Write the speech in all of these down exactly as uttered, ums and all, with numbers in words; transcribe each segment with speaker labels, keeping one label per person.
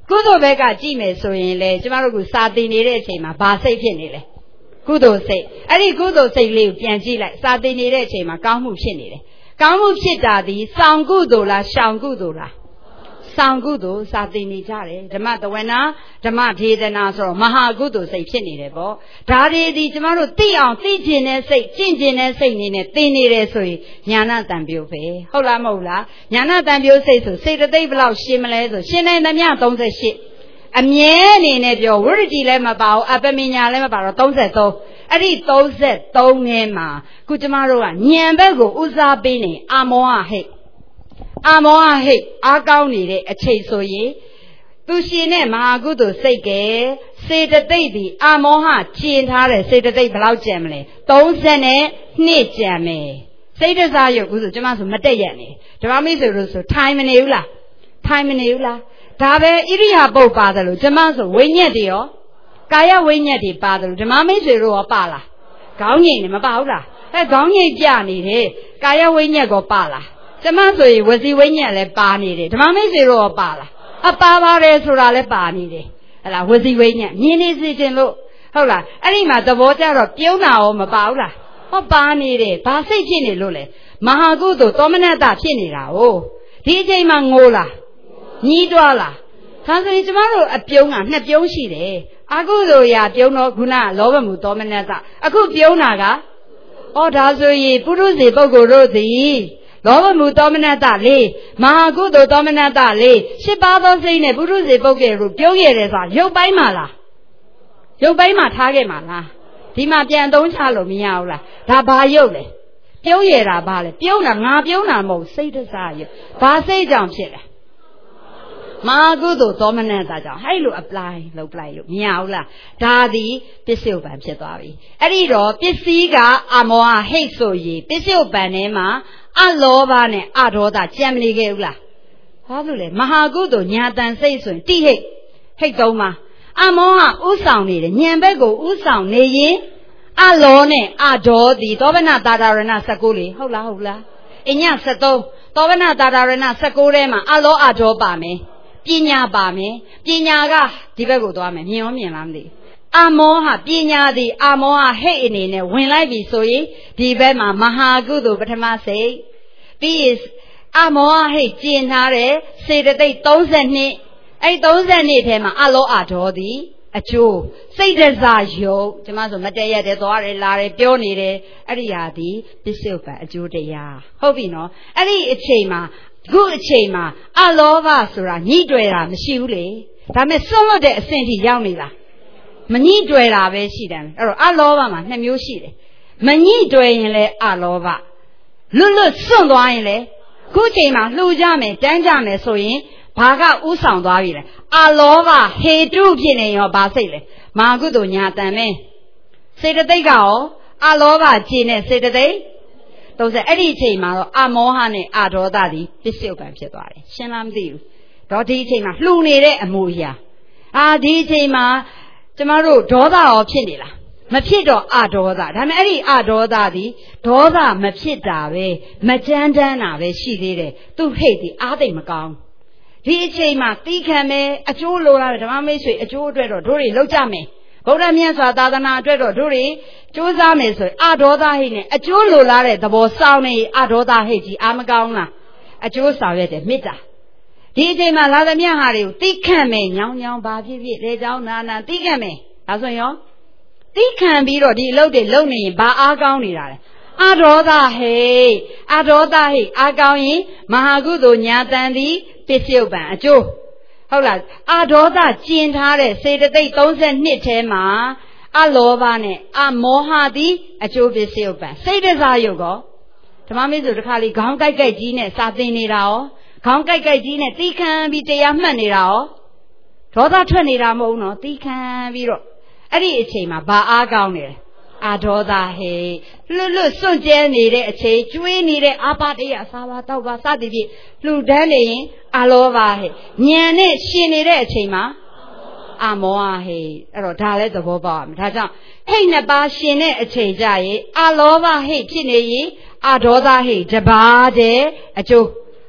Speaker 1: ကုသိုလ်ဘက်ကကြည့်မယ်ဆိုရင်လေကျမတို့ကစာသင်နေတဲ့အချိန်မှာဘာစိတ်ဖြစ်နေလဲကုသိုလ်စိတ်အဲ့ဒီကုသိုလ်စိတ်လေးကိုပြန်ကြည့်လိုက်စာသင်နေတဲ့အချိန်မှာကောင်းမှုဖြစ်နေတယ်ကောင်းမှုဖြစ်တာဒီဆောင်ကုသိုလ်လားရှောင်ကုသိုလ်လားဆောင်ကုသိုလ်စာသင်နေကြတယ်ဓမ္မတဝနာဓမ္မဒေသနာဆိုတော့မဟာကုသိုလ်စိတ်ဖြစ်နေတယ်ပေါ့ဒါတွေဒီကျမတို့သိအောင်သိကျင်တဲ့စိတ်ကျင့်ကျင်တဲ့စိတ်နေနဲ့သင်နေတယ်ဆိုရင်ညာဏတံပြိုပဲဟုတ်လားမဟုတ်လားညာဏတံပြိုစိတ်ဆိုစေတသိက်ဘယ်လောက်ရှင်းမလဲဆိုရှင်းနိုင်သမျှသုံးสิบแปดအမြဲအနေနဲ့ပြောဝိရတိလည်းမပါဘူးအပမညာလည်းမပါတော့သုံးสิบสามအဲ့ဒီသုံးสิบสามထဲမှာခုကျမတို့ကဉာဏ်ဘက်ကိုဦးစားပေးနေအာမောဟဟိတ်အာမောဟဟိတ်အားကောင်းနေတဲ့အချိန်ဆိုရင်သူရှင်နဲ့မဟာကုသိုလ်စိတ်ကစေတသိက်ဒီအာမောဟကျင်ထားတဲ့စေတသိက်ဘယ်လောက်ကျန်မလဲသုံးสิบနဲ့နှစ်ကျန်မယ်စိတ်တစားရုပ်ကုဆိုကျမဆိုမတက်ရက်နေဓမ္မမိတ်ဆွေတို့ဆိုထိုင်မနေဘူးလားထိုင်မနေဘူးလားဒါပဲဣရိယာပုတ်ပါတယ်လို့ဓမ္မဆိုဝိညာဉ်တွေရောကာယဝိညာဉ်တွေပါတယ်လို့ဓမ္မမိတ်ဆွေတို့ရောပါလားခေါင်းငိမ့်နေမပါဘူးလားအဲခေါင်းငိမ့်ပြနေတယ်ကာယဝိညာဉ်ကောပါလားဓမ္မဆိုရင်ဝစီဝိညာဉ်လည်းပါနေတယ်ဓမ္မမိတ်ဆွေတို့ရောပါလားအပါပါတယ်ဆိုတာလည်းပါနေတယ်ဟဲ့လားဝစီဝိညာဉ်မြင်နေစေခြင်းလို့ဟုတ်လားအဲ့ဒီမှာသဘောကျတော့ပြုံးတာရောမပါဘူးလားဟောပါနေတယ်ဘာစိတ်ဖြစ်နေလို့လဲမဟာကုသိုလ်သောမနတဖြစ်နေတာ哦ဒီအချိန်မှာငိုလားညီးတွားလားဒါဆိုရင်ကျမတို့အပြုံးကနှစ်ပြုံးရှိတယ်အကုသိုလ်ရာပြုံးတော့ခုနလောဘမှုသောမနတအခုပြုံးတာကဩဒါဆိုရင်ပုရုဇေပုဂ္ဂိုလ်တို့သည်လောဘမှုသောမနတလေးမဟာကုသိုလ်သောမနတလေးရှစ်ပါးသောစိတ်နဲ့ပုရုဇေပုဂ္ဂိုလ်တို့ပြုံးရတယ်ဆိုတာရုပ်ပိုင်းမှာလားရုပ်ပိုင်းမှာထားခဲ့မှာလားဒီမှာပြန်သုံးချလို့မရဘူးလားဒါဘာရုပ်လဲပြုံးရတာဘာလဲပြုံးတာငါပြုံးတာမဟုတ်စိတ်တစားရုပ်ဘာစိတ်ကြောင့်ဖြစ်လဲမဟာကုသိုလ်သောမနတကြောင့်ဟဲ့လို apply လုပ်လိုက်လို့မရဘူးလားဒါသည်ပစ္စုပန်ဖြစ်သွားပြီအဲ့ဒီတော့ပစ္စည်းကအမောဟဟိတ်ဆိုရင်ပစ္စုပန်ထဲမှာအလောဘနဲ့အဒေါသကြံမနေခဲ့ဘူးလားဘာလို့လဲမဟာကုသိုလ်ညာတန်စိတ်ဆိုရင်တိဟိတ်ဟိတ်သုံးပါအမောဟဥဆောင်နေတယ်ဉာဏ်ဘက်ကိုဥဆောင်နေရင်အလောနဲ့အဒေါသည်သောဗနတာတာရဏ十九လေဟုတ်လားဟုတ်လားအည十三သောဗနတာတာရဏ十九ထဲမှာအလောအဒေါပါမယ်ပညာပါမယ်ပညာကဒီဘက်ကိုသွားမယ်မြင်ရောမြင်လားမသိအမောဟပညာသည်အမောဟဟိတ်အနေနဲ့ဝင်လိုက်ပြီဆိုရင်ဒီဘက်မှာမဟာကုသိုလ်ပထမစိတ်ပြီးရင်အမောဟဟိတ်ကျင်ထားတဲ့စေတသိက်သုံးสิบနှစ်အဲ့သုံးสิบနှစ်ထဲမှာအလောအဒေါသည်အကျိုးစိတ်တစားယုတ်ကျမဆိုမတည့်ရတဲ့သွားတယ်လာတယ်ပြောနေတယ်အဲ့ဒီဟာဒီပစ္စုပန်အကျိုးတရားဟုတ်ပြီနော်အဲ့ဒီအချိန်မှာခုအချိန်မှာအလောဘဆိုတာညှိတွယ်တာမရှိဘူးလေဒါပေမဲ့စွန့်လွတ်တဲ့အဆင့်ထိရောက်နေလားမညှိတွယ်တာပဲရှိတယ်အဲ့တော့အလောဘမှာနှစ်မျိုးရှိတယ်မညှိတွယ်ရင်လည်းအလောဘလွတ်လွတ်စွန့်သွားရင်လည်းခုအချိန်မှာလှူကြမယ်တန်းကြမယ်ဆိုရင်ဘာကဥဆောင်သွားပြီလဲအလောဘဟေတုဖြစ်နေရောဘာစိတ်လဲမဟာကုသိုလ်ညာတန်မဲစေတသိက်ကရောအလောဘကျင်တဲ့စေတသိက်သုံးစိအဲ့ဒီအချိန်မှာတော့အမောဟနဲ့အဒေါသသည်ပစ္စုပန်ဖြစ်သွားတယ်ရှင်းလားမသိဘူးတော့ဒီအချိန်မှာလှူနေတဲ့အမူအရာအာဒီအချိန်မှာကျမတို့ဒေါသရောဖြစ်နေလားမဖြစ်တော့အဒေါသဒါပေမဲ့အဲ့ဒီအဒေါသသည်ဒေါသမဖြစ်တာပဲမကြမ်းတမ်းတာပဲရှိသေးတယ်သူဟိတ်သည်အားသိမ့်မကောင်းဒီအချိန်မှာတီးခံမယ်အကျိုးလိုလာတယ်ဓမ္မမိတ်ဆွေအကျိုးအတွက်တော့တို့တွေလောက်ကြမယ်ဗုဒ္ဓမြတ်စွာသာသနာအတွက်တော့တို့တွေကြိုးစားမယ်ဆိုရင်အဒေါသဟိတ်နဲ့အကျိုးလိုလာတဲ့သဘောစောင်းနေအဒေါသဟိတ်ကြီးအာမကောင်းလားအကျိုးဆောင်ရတယ်မေတ္တာဒီအချိန်မှာလာသမျှဟာတွေကိုတီးခံမယ်ညောင်းညောင်းဘာဖြစ်ဖြစ်လေချောင်းနာနာတီးခံမယ်ဒါဆိုရင်ရောတီးခံပြီးတော့ဒီအလုပ်တွေလုပ်နေရင်ဘာအားကောင်းနေတာလဲအဒေါသဟိတ်အဒေါသဟိတ်အားကောင်းရင်မဟာကုသိုလ်ညာတန်သည်ပစ္စုပန်အကျိုးဟုတ်လားအဒေါသကျင်ထားတဲ့စေတသိက်သုံးสิบနှစ်ထဲမှာအလောဘနဲ့အမောဟသည်အကျိုးပစ္စုပန်စိတ်တစားယုတ်ကောဓမ္မမိတ်ဆွေတစ်ခါလေးခေါင်းကိုက်ကိုက်ကြီးနဲ့စာသင်နေတာရောခေါင်းကိုက်ကိုက်ကြီးနဲ့တီးခံပြီးတရားမှတ်နေတာရောဒေါသထွက်နေတာမဟုတ်နော်တီးခံပြီးတော့အဲ့ဒီအချိန်မှာဘာအားကောင်းနေလဲအဒေါသဟေလွတ်လွတ်စွန့်ကြဲနေတဲ့အချိန်ကျွေးနေတဲ့အာပါတရအစာပါတောက်ပါစသည်ဖြင့်လှူဒန်းနေရင်အလောဘဟေညံနဲ့ရှင်နေတဲ့အချိန်မှာအမောဟဟေအဲ့တော့ဒါလည်းသဘောပေါက်ရမယ်ဒါကြောင့်ဟိတ်နှစ်ပါးရှင်တဲ့အချိန်ကြရင်အလောဘဟိတ်ဖြစ်နေရင်အဒေါသဟိတ်တပါးတဲ့အကျိုး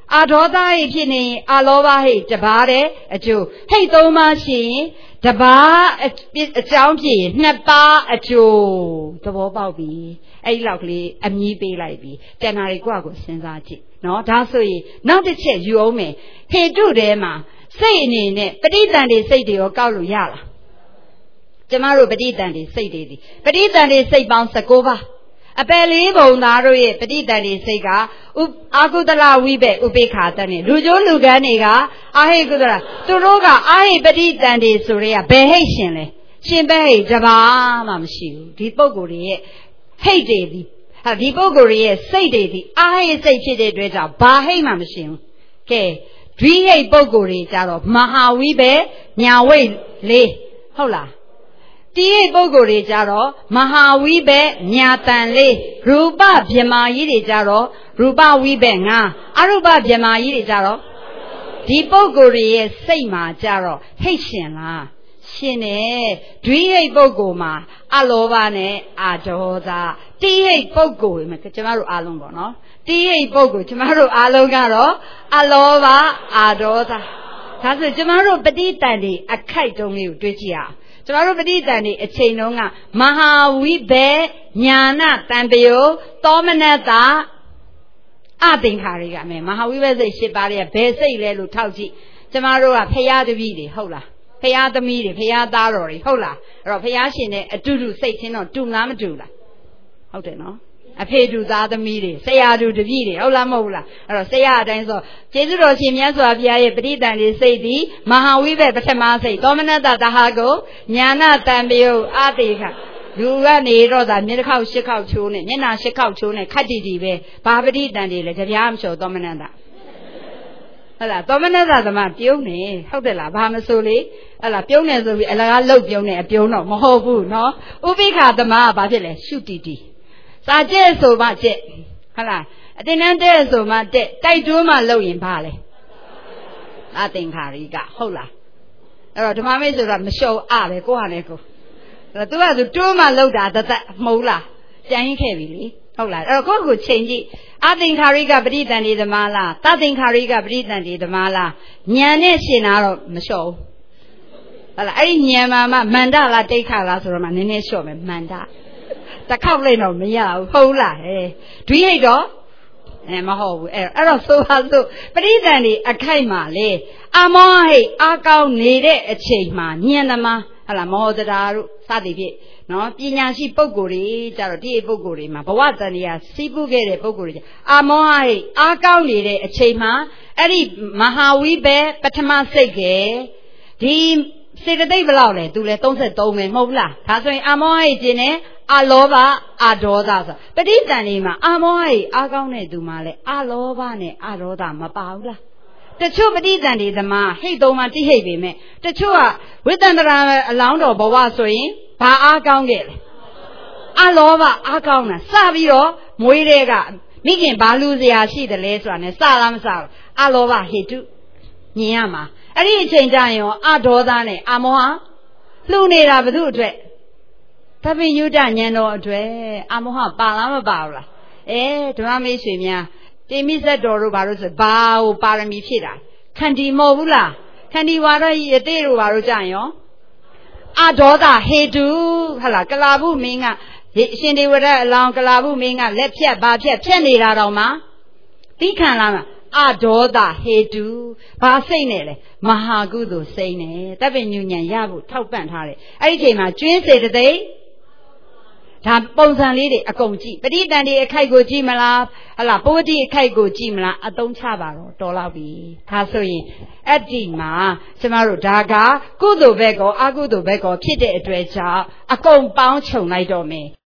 Speaker 1: အာဒေါသဟိတ်ဖြစ်နေအာလောဘဟိတ်တပါးတဲ့အကျိုးဟိတ်သုံးပါးရှိရင်တပါးအကြောင်းဖြစ်ရင်နှစ်ပါးအကျိုးသဘောပေါက်ပြီအဲ့ဒီလောက်ကလေးအမြည်ပေးလိုက်ပြီတဏှာတွေကိုယ့်ကိုစဉ်းစားကြည့်နော်ဒါဆိုရင်နောက်တစ်ချက်ယူအောင်မယ်ဟေတုထဲမှာစိတ်အနေနဲ့ပဋိသန္ဓေစိတ်တွေရောကောက်လို့ရလားကျမတို့ပဋိသန္ဓေစိတ်တွေဒီပဋိသန္ဓေစိတ်ပေါင်း၁၉ပါးအပယ်လေးဘုံသားတို့ရဲ့ပဋိသန္ဓေစိတ်ကအာကုသလဝိဘက်ဥပေက္ခတတ်နေလူကျိုးလူကန်းတွေကအာဟိကုသလသူတို့ကအာဟိပဋိသန္ဓေဆိုရဲကဘယ်ဟိတ်ရှင်လဲရှင်ဘဲဟိတ်တပါးမှမရှိဘူးဒီပုဂ္ဂိုလ်တွေရဲ့ဟိတ်တွေဒီဟာဒီပုဂ္ဂိုလ်တွေရဲ့စိတ်တွေဒီအာဟိစိတ်ဖြစ်တဲ့အတွက်ကြောင့်ဘာဟိတ်မှမရှိဘူးကဲဒွိဟိတ်ပုဂ္ဂိုလ်တွေကြတော့မဟာဝိဘက်ညာဝိတ်လေးဟုတ်လားတိဟိတ်ပုဂ္ဂိုလ်တွေကြတော့မဟာဝိဘက်ညာတန်လေးရူပဗြမာကြီးတွေကြတော့ရူပဝိဘက်ငါအရူပဗြမာကြီးတွေကြတော့ဒီပုဂ္ဂိုလ်တွေရဲ့စိတ်မှာကြတော့ဟိတ်ရှင်လားရှင်တယ်ဒွိဟိတ်ပုဂ္ဂိုလ်မှာအလောဘနဲ့အာဒေါသတိဟိတ်ပုဂ္ဂိုလ်မှာကျမတို့အားလုံးပေါ့နော်တိဟိတ်ပုဂ္ဂိုလ်ကျမတို့အားလုံးကတော့အလောဘအာဒေါသဒါဆိုကျမတို့ပဋိသန္ဓေအခိုက်တုံးလေးကိုတွေးကြည့်ရအောင်ကျမတို့ပဋိသန္ဓေအချိန်တုန်းကမဟာဝိဘက်ညာနာတံပယုသောမနတအသင်္ခါရိကမယ်မဟာဝိဘက်စိတ်၈ပါးရဲ့ဘယ်စိတ်လဲလို့ထောက်ကြည့်ကျမတို့ကဖရာတပည့်တွေဟုတ်လားဖရာသမီးတွေဖရာသားတော်တွေဟုတ်လားအဲ့တော့ဖရာရှင်နဲ့အတူတူစိတ်ချင်းတော့တူလားမတူလားဟုတ်တယ်နော်အဖေတူသားသမီးတွေဆရာတူတပည့်တွေဟုတ်လားမဟုတ်လားအဲ့တော့ဆရာအတိုင်းဆိုကျေးဇူးတော်ရှင်မြတ်စွာဘုရားရဲ့ပဋိသန္ဓေစိတ်သည်မဟာဝိဘက်ပထမစိတ်သောမနတတဟကိုညာနာတံပယုအာတိခလူကနေတော့သာမျက်တစ်ခေါက်ရှစ်ခေါက်ချိုးနဲ့မျက်နှာရှစ်ခေါက်ချိုးနဲ့ခက်တီတီပဲဘာပဋိသန္ဓေလဲကြပြားမလျှော်သောမနတဟုတ်လားသောမနတသမပြုံးနေဟုတ်တယ်လားဘာမဆိုလေဟုတ်လားပြုံးနေဆိုပြီးအလကားလှုပ်ပြုံးနေအပြုံးတော့မဟုတ်ဘူးနော်ဥပိ္ပခသမကဘာဖြစ်လဲရှုတီတီစာကျဲဆိုမှကျက်ဟုတ်လားအတင်တန်းတဲ့ဆိုမှတက်တိုက်တွန်းမှလုပ်ရင်ဘာလဲအသင်္ခါရိကဟုတ်လားအဲ့တော့ဓမ္မမိတ်ဆိုတာမလျှော်အပဲကိုဟာနဲ့ကိုအဲ့တော့သူကသူတွန်းမှလုပ်တာတသက်မဟုတ်လားကြံရင်ခဲ့ပြီလေဟုတ်လားအဲ့တော့ကိုယ့်ကိုချိန်ကြည့်အသင်္ခါရိကပဋိသန္ဓေသမားလားတသင်္ခါရိကပဋိသန္ဓေသမားလားဉာဏ်နဲ့ရှင်းတာတော့မလျှော်ဘူးဟုတ်လားအဲ့ဒီဉာဏ်မှာမှမန္တလားတိဋ္ဌလားဆိုတော့မှနည်းနည်းလျှော့မယ်မန္တတခေါက်လိုက်တော့မရဘူးဟုတ်လားဟဲ့ဒွိဟိတ်တော့အဲမဟုတ်ဘူးအဲ့အဲ့တော့ဆိုပါစို့ပဋိသန္ဓေအခိုက်မှာလေအမောဟိတ်အာကောင်းနေတဲ့အချိန်မှာဉာဏ်သမားဟလာမောဒတာတို့စသည်ဖြင့်နော်ပညာရှိပုဂ္ဂိုလ်တွေကြတော့ဒီပုဂ္ဂိုလ်တွေမှာဘဝတန်တရားစီးပူးခဲ့တဲ့ပုဂ္ဂိုလ်တွေအာမောဟိတ်အာကောင်းနေတဲ့အချိန်မှာအဲ့ဒီမဟာဝိဘက်ပထမစိတ်ကဒီစေတသိက်ဘယ်လောက်လဲသူလဲသုံးသုံးပဲမဟုတ်လားဒါဆိုရင်အာမောဟိတ်ကျင်နေအလောဘအာဒေါသဆိုပဋိသန္ဓေမှာအာမောဟိအားကောင်းတဲ့သူမှလည်းအလောဘနဲ့အာဒေါသမပါဘူးလားတချို့ပဋိသန္ဓေသမားဟိတ်သုံးပါတိဟိတ်ပေမဲ့တချို့ကဝိတ္တန္တရာအလောင်းတော်ဘဝဆိုရင်ဘာအားကောင်းခဲ့လဲအလောဘအားကောင်းတာစပြီးတော့မွေးတဲ့ကမိခင်ဘာလူစရာရှိတယ်လဲဆိုတာ ਨੇ စလားမစဘူးအလောဘဟိတုမြင်ရမှာအဲ့ဒီအချိန်ကျရင်ရောအာဒေါသနဲ့အာမောဟလှူနေတာဘု து အတွက်သဗ္ဗညုတဉာဏ်တော်အတွက်အမောဟပါလားမပါဘူးလားအဲဓမ္မမေးရွှေများတိမိဇ္ဇတော်တို့ဘာလို့ဆိုဘာဟိုပါရမီဖြည့်တာခန္တီမဟုတ်ဘူးလားခန္တီဝါဒယတိတို့ဘာလို့ကြရင်ရောအဒေါသဟေတုဟလာကလာဘုမင်းကအရှင်ဒေဝရအလောင်းကလာဘုမင်းကလက်ဖြတ်ဘာဖြတ်ဖြတ်နေတာတော့မှသိခံလားမအဒေါသဟေတုဘာစိတ်နဲ့လဲမဟာကုသိုလ်စိတ်နဲ့သဗ္ဗညုဉာဏ်ရဖို့ထောက်ပံ့ထားတယ်အဲ့ဒီအချိန်မှာကျွင်းစေတသိက်ဒါပုံစံလေးတွေအကုန်ကြည့်ပဋိသန္ဓေအခိုက်ကိုကြည့်မလားဟလာပုဝတိအခိုက်ကိုကြည့်မလားအသုံးချပါတော့တော်တော့ပြီဒါဆိုရင်အဲ့ဒီမှာကျမတို့ဒါကကုသိုလ်ဘက်ကောအကုသိုလ်ဘက်ကောဖြစ်တဲ့အတွက်ကြောင့်အကုန်ပေါင်းခြုံလိုက်တော့မယ်